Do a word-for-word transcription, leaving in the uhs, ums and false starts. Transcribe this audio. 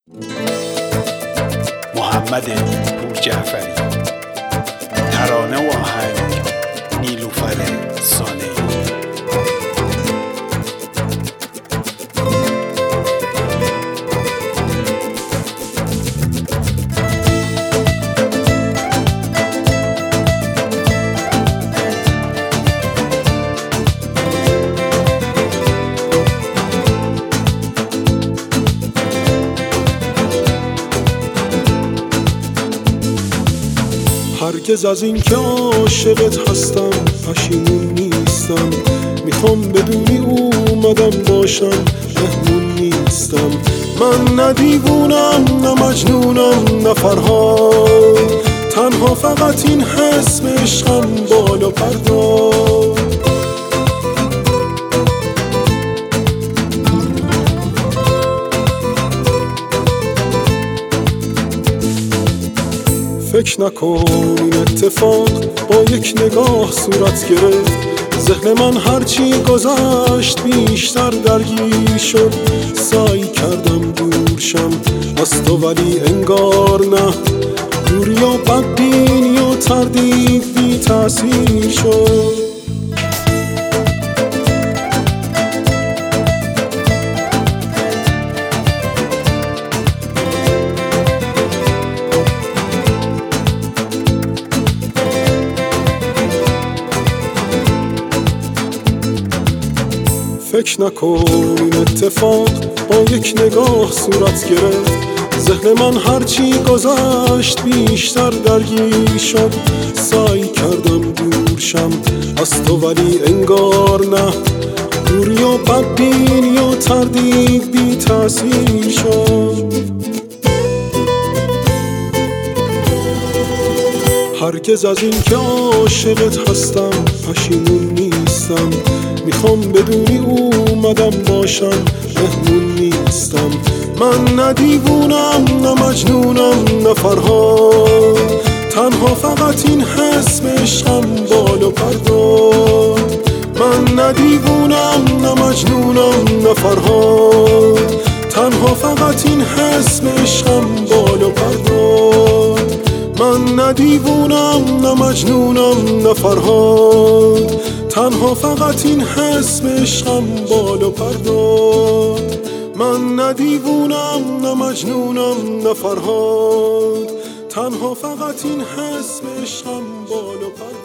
محمد پورجعفری. ترانه و آهنگ نیلوفر صانعی. هرگز از این که عاشقت هستم پشیمون نیستم. میخوام بدونی اومدم باشم مهمون نیستم. من نه دیوونم نه مجنونم نه فرهاد، تنها فقط این حس به عشقم بالا پرداز. فکر نکن این اتفاق با یک نگاه صورت گرفت. ذهن من هرچی گذشت بیشتر درگیر شد. سعی کردم دور شم از تو ولی انگار نه. دور یا بدبین یا تردید بی تأثیر شد. فکر نکن این اتفاق با یک نگاه صورت گرفت. ذهن من هرچی گذشت بیشتر درگیر شد. سعی کردم دور شم از تو ولی انگار نه. دور یا بدبین یا تردید بی تأثیر شد. هرگز از این که عاشقت هستم پشیمون نیستم. میخوام بدونی اومدم باشم مهمون نیستم. من نه دیوونم نه مجنونم نه فرهاد، تنها فقط این حس به عشقم بالا پرداز. من نه دیوونم نه مجنونم نه فرهاد، تنها فقط این حس به عشقم بالا پرداز. من نه دیوونم نه مجنونم نه فرهاد، تنها فقط این حس به عشقم بالا پرداز. من نه دیوونم نه مجنونم نه فرهاد، تنها فقط این حس به عشقم بالا پرداز.